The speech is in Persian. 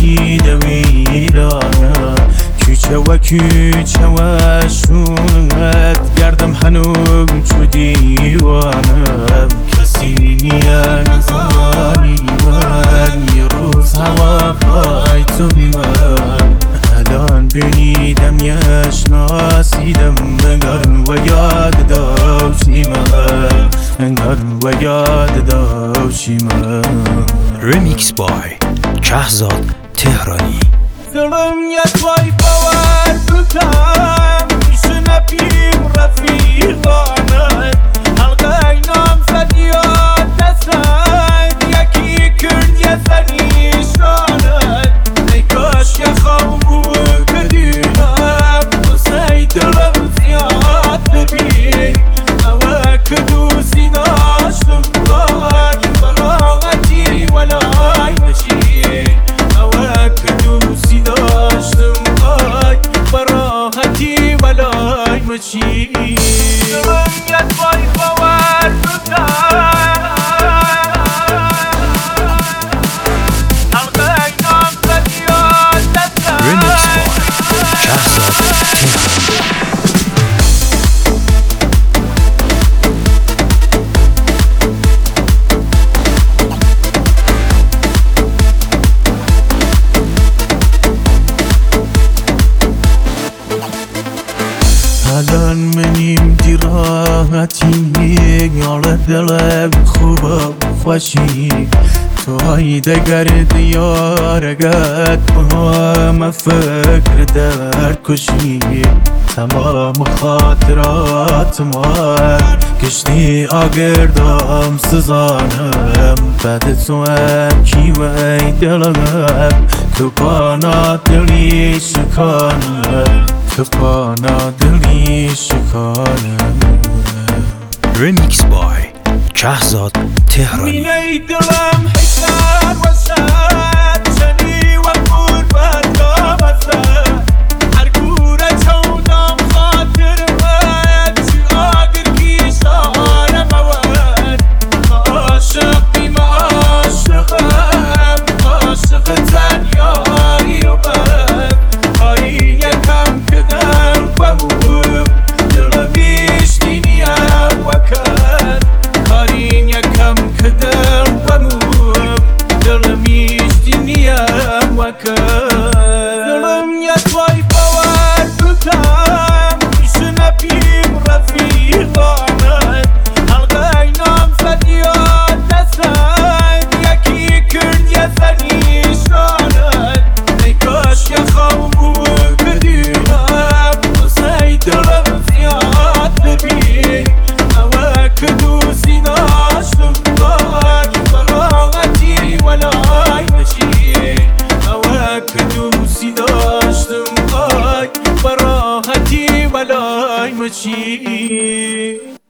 چیده ویرانه کوچه و کوچه و شونت گردم هنوز چو دیوانه کسی نیه نزانی من یه روز هوا پای تو من الان بینیدم یشناسیدم انگار و یاد داشتی من انگار و یاد داشتی من Remix by شهزاد تهرانی دلم یک وای باور بکن میشه نبیم رفیقانه حلقه اینام زدیاد دستن یکی کرد یه زنیشانه ای کاش یه خوام بود کدیونم بسی دلم زیاد ببین اوه که دوستی داشتم بای براغتی ولای نشین اوه که دوستی داشتم بای براغتی ولای مچین دلم یک وای باور بکن حلقه اینام زدیاد دستن Remix by شهزاد تهرانی الان منیم دیراحتی یال دلم خوبه خوشی تو های دگر دیارگت با فکر درد کشی تمام خاطرات ما کشتی آگردم سزانم بعد تو هم کی وی دلم تو پانا دلی شکانم تو پانا دلی شکانم Remix by شهزاد تهرانی مینه دلم حسن و شد شنی و قربت رامزد هر گوره چودم خاطر من چی آگر کیشانم اول عاشق بیم عاشقم عاشق تنیایی و من آیی یکم کدم بمون دلم بیشتینیم وکن کارین یکم کدم بمون دلم بیشتینیم وکن دلم یک وای باور بکن میشه نبیم رفیقانه حلقه اینام زدیاد دستن یکی کرد یه زنیشانه ای کاش یه خوام بود کدیونم بسی دلم زیاد ببین اوه که دوستی داشتم بای براغتی ولای نشین اوه که دوستی داشتم بای براغتی ولای مچین